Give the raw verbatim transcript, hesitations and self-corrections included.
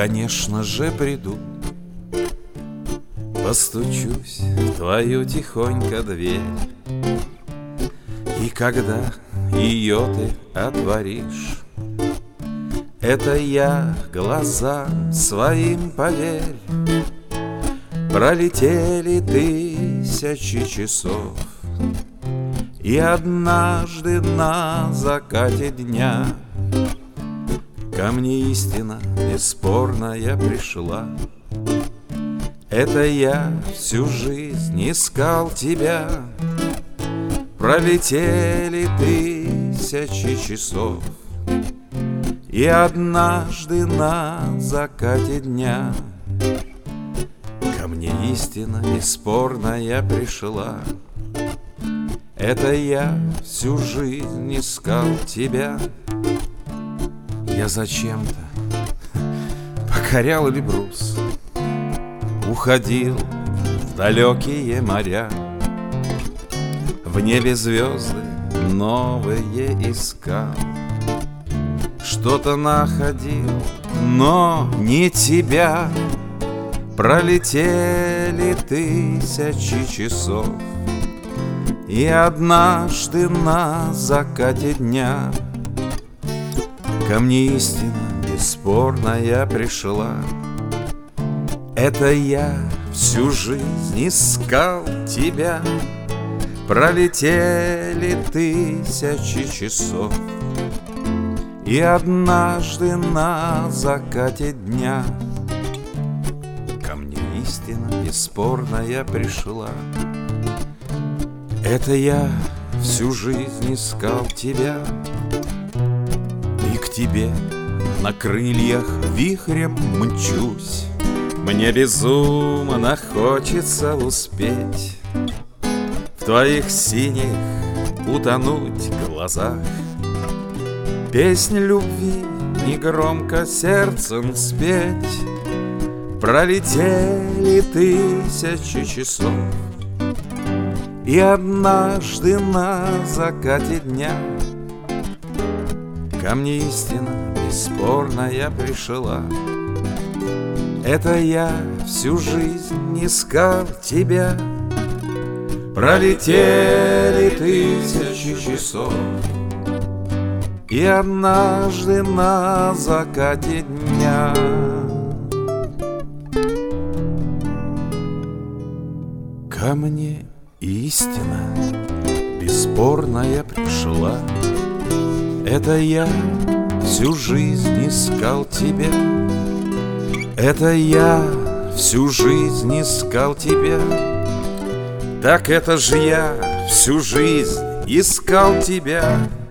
конечно же, приду, постучусь в твою тихонько дверь. И когда ее ты отворишь, это я глазам своим поверь. Пролетели тысячи часов, и однажды на закате дня ко мне истина бесспорная пришла. Это я всю жизнь искал тебя. Пролетели тысячи часов, и однажды на закате дня ко мне истина бесспорная пришла. Это я всю жизнь искал тебя. Я зачем-то покорял Эльбрус, уходил в далекие моря, в небе звезды новые искал, что-то находил, но не тебя. Пролетели тысячи часов, и однажды на закате дня ко мне истина бесспорная пришла. Это я всю жизнь искал тебя. Пролетели тысячи часов, и однажды на закате дня ко мне истина бесспорная пришла. Это я всю жизнь искал тебя, и к тебе на крыльях вихрем мчусь. Мне безумно хочется успеть в твоих синих утонуть глазах. Песнь любви негромко сердцем спеть. Пролетели тысячи часов, и однажды на закате дня ко мне истина бесспорная пришла. Это я всю жизнь искал тебя. Пролетели тысячи часов, и однажды на закате дня ко мне истина бесспорная пришла. Это я всю жизнь искал тебя. Это я всю жизнь искал тебя. Так это же я всю жизнь искал тебя.